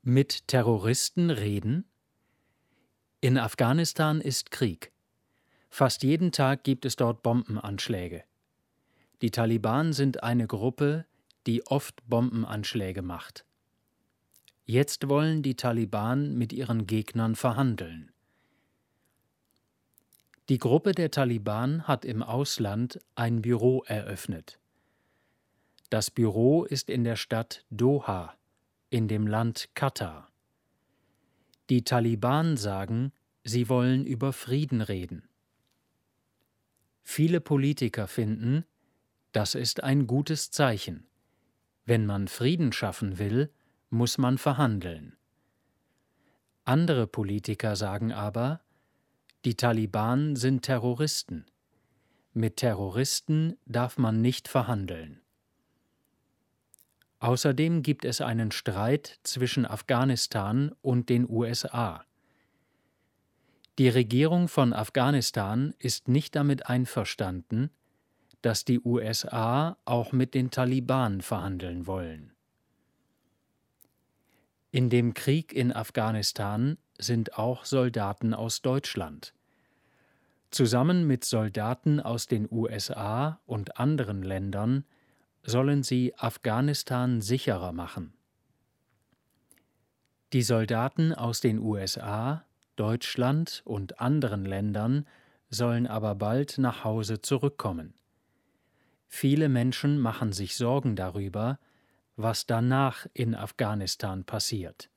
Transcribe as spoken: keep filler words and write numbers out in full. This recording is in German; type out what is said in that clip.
Mit Terroristen reden? In Afghanistan ist Krieg. Fast jeden Tag gibt es dort Bombenanschläge. Die Taliban sind eine Gruppe, die oft Bombenanschläge macht. Jetzt wollen die Taliban mit ihren Gegnern verhandeln. Die Gruppe der Taliban hat im Ausland ein Büro eröffnet. Das Büro ist in der Stadt Doha, in dem Land Katar. Die Taliban sagen, sie wollen über Frieden reden. Viele Politiker finden, das ist ein gutes Zeichen. Wenn man Frieden schaffen will, muss man verhandeln. Andere Politiker sagen aber, die Taliban sind Terroristen. Mit Terroristen darf man nicht verhandeln. Außerdem gibt es einen Streit zwischen Afghanistan und den U S A. Die Regierung von Afghanistan ist nicht damit einverstanden, dass die U S A auch mit den Taliban verhandeln wollen. In dem Krieg in Afghanistan sind auch Soldaten aus Deutschland. Zusammen mit Soldaten aus den U S A und anderen Ländern sollen sie Afghanistan sicherer machen. Die Soldaten aus den U S A, Deutschland und anderen Ländern sollen aber bald nach Hause zurückkommen. Viele Menschen machen sich Sorgen darüber, was danach in Afghanistan passiert.